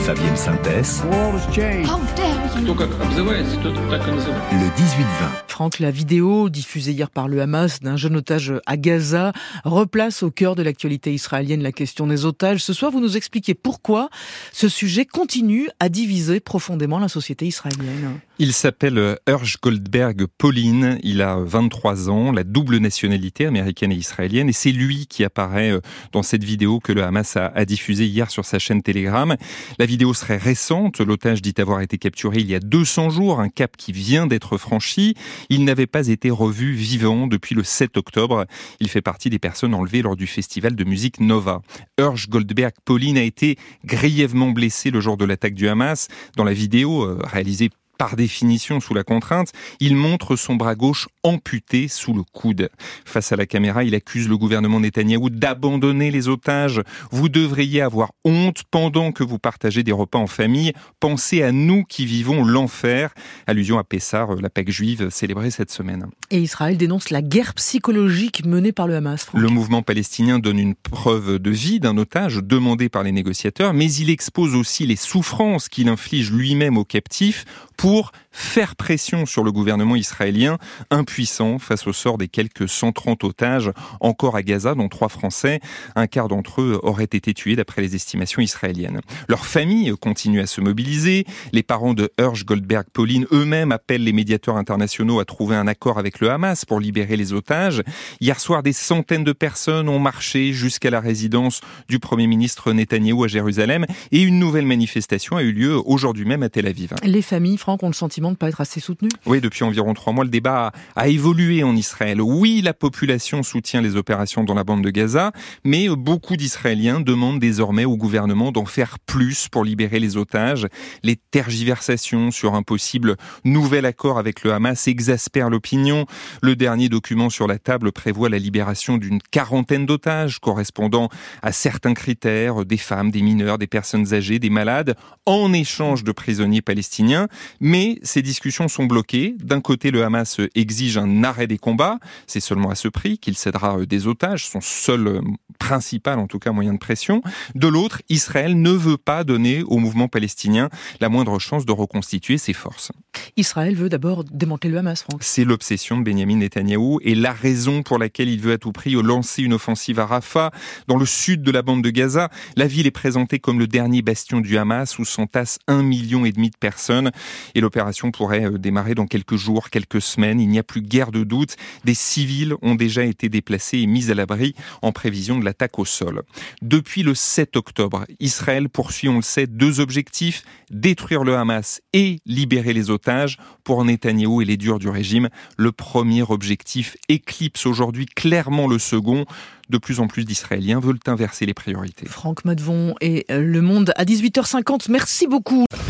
Fabienne Synthès. Le 18-20. Franck, la vidéo diffusée hier par le Hamas d'un jeune otage à Gaza replace au cœur de l'actualité israélienne la question des otages. Ce soir, vous nous expliquez pourquoi ce sujet continue à diviser profondément la société israélienne. Il s'appelle Hersh Goldberg Pauline, il a 23 ans, la double nationalité américaine et israélienne, et c'est lui qui apparaît dans cette vidéo que le Hamas a diffusée hier sur sa chaîne Telegram. La vidéo serait récente, l'otage dit avoir été capturé il y a 200 jours, un cap qui vient d'être franchi. Il n'avait pas été revu vivant depuis le 7 octobre. Il fait partie des personnes enlevées lors du festival de musique Nova. Hersh Goldberg Pauline a été grièvement blessé le jour de l'attaque du Hamas. Dans la vidéo réalisée par définition sous la contrainte, il montre son bras gauche amputé sous le coude. Face à la caméra, il accuse le gouvernement Netanyahou d'abandonner les otages. Vous devriez avoir honte pendant que vous partagez des repas en famille. Pensez à nous qui vivons l'enfer. Allusion à Pessah, la Pâque juive célébrée cette semaine. Et Israël dénonce la guerre psychologique menée par le Hamas. Franck. Le mouvement palestinien donne une preuve de vie d'un otage demandé par les négociateurs, mais il expose aussi les souffrances qu'il inflige lui-même aux captifs pour faire pression sur le gouvernement israélien, impuissant face au sort des quelques 130 otages encore à Gaza, dont 3 Français. Un quart d'entre eux auraient été tués d'après les estimations israéliennes. Leurs familles continuent à se mobiliser. Les parents de Hersh Goldberg Pauline eux-mêmes appellent les médiateurs internationaux à trouver un accord avec le Hamas pour libérer les otages. Hier soir, des centaines de personnes ont marché jusqu'à la résidence du Premier ministre Netanyahou à Jérusalem et une nouvelle manifestation a eu lieu aujourd'hui même à Tel Aviv. Les familles, Franck, ont le sentiment de ne pas être assez soutenues. Oui, depuis environ 3 mois, le débat a évolué en Israël. Oui, la population soutient les opérations dans la bande de Gaza, mais beaucoup d'Israéliens demandent désormais au gouvernement d'en faire plus pour libérer les otages. Les tergiversations sur un possible nouvel accord avec le Hamas exaspèrent l'opinion. Le dernier document sur la table prévoit la libération d'une 40aine d'otages correspondant à certains critères, des femmes, des mineurs, des personnes âgées, des malades, en échange de prisonniers palestiniens. Mais ces discussions sont bloquées. D'un côté, le Hamas exige un arrêt des combats. C'est seulement à ce prix qu'il cédera des otages, son seul principal, en tout cas, moyen de pression. De l'autre, Israël ne veut pas donner au mouvement palestinien la moindre chance de reconstituer ses forces. Israël veut d'abord démanteler le Hamas, Franck. C'est l'obsession de Benyamin Netanyahou et la raison pour laquelle il veut à tout prix lancer une offensive à Rafah, dans le sud de la bande de Gaza. La ville est présentée comme le dernier bastion du Hamas où s'entassent 1,5 million de personnes. Et l'opération pourrait démarrer dans quelques jours, quelques semaines. Il n'y a plus guère de doute. Des civils ont déjà été déplacés et mis à l'abri en prévision de l'attaque au sol. Depuis le 7 octobre, Israël poursuit, on le sait, 2 objectifs, détruire le Hamas et libérer les otages. Pour Netanyahou et les durs du régime, le premier objectif éclipse aujourd'hui clairement le second. De plus en plus d'Israéliens veulent inverser les priorités. Franck Madvon et Le Monde à 18h50. Merci beaucoup.